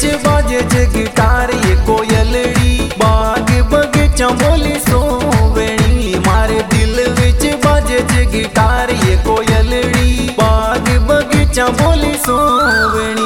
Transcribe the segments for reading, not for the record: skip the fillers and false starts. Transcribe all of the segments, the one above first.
विच बाजे च गिटार ये कोयलड़ी बाग बगीचा बोली सोवेणी मारे दिल विच बाजे च गिटार ये कोयलड़ी बाग बगीचा बोली सोवेणी।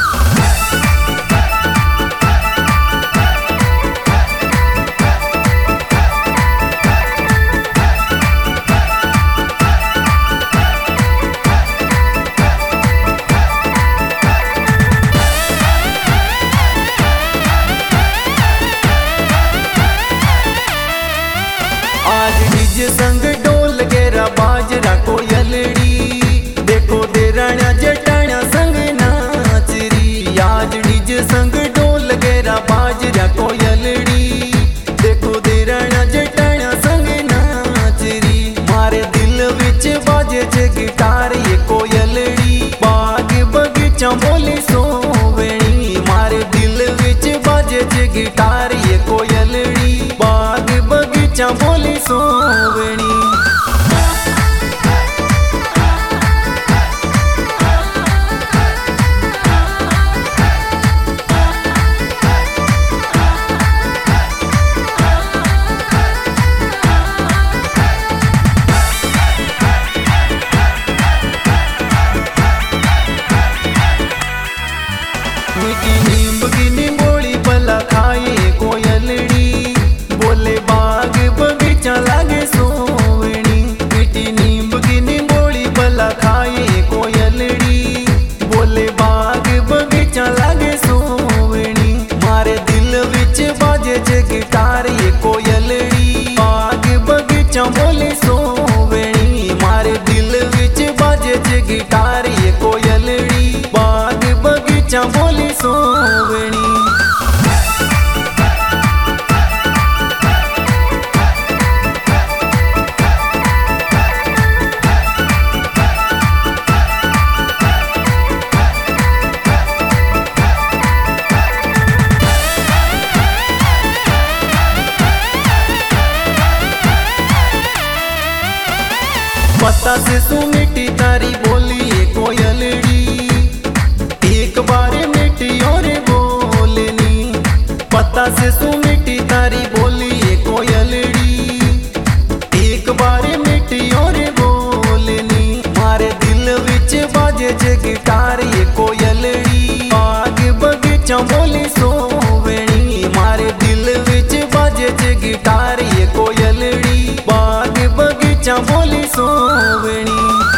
आज डीजे संग ढोल गेरा बाजरा कोयलड़ी देखो देराणा जटाणा संग नाचरी। आज डीजे संग ढोल गेरा बाजरा कोयलड़ी देखो देराणा जटाणा संग नाचरी मारे दिल विच बाजे च गिटार ये कोयलड़ी बाग बगीचा बोली सोवेणी मारे दिल विच बाजे च गिटार ये कोयलड़ी बाग बगीचा बोली सोवेणी। मीठी नींब की निंबोड़ी भला खाए कोयलड़ी बोले बाग बगीचा लागे सोवेणी। मीठी नींब की निंबोड़ी भला खाए कोयलड़ी बोले बाग बगीचा लागे सोवेणी मारे दिल विच बाजे च गिटार ये कोयलड़ी बाग बगीचा बोले सोवेणी मारे दिल विच बाजे च गिटार ये कोयलड़ी बाग बगीचा बोली सोवेणी। पता से सुमिटी तारी बोली ये कोयलड़ी एक बार मिटी और बोलनी। पता से सुमिटी तारी बोली ये कोयलड़ी एक बार मिटी और बोलनी मारे दिल विच बाजे च गिटार ये कोयलड़ी बाग बगीचा बोली सोवेणी मारे दिल विच बाजे च गिटार ये कोयलड़ी बाग बगीचा बोली सोवेणी।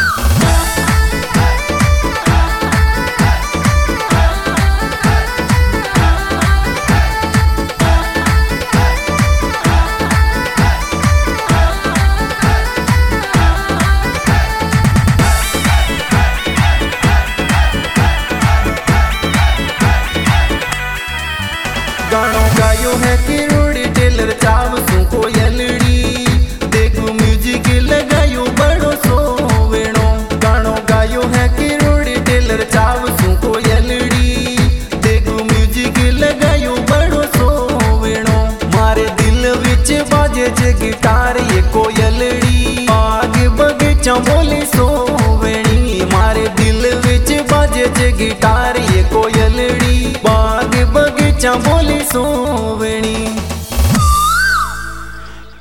गानो गायो है किरोड़ी टेलर चाव सु कोयलड़ी देखो म्यूजिक लगायो बड़ो सोवेणो। गानो गायो है किरोड़ी टेलर चाव सु कोयलड़ी देखो म्यूजिक लगायो बड़ो सोवेणो मारे दिल विच बाजे च गिटार ये कोयलड़ी बाग बगीचा बोली सोवेणी मारे दिल विच बाजे च गिटार ये कोयलड़ी बाग बगीचा बोली सोवेणी।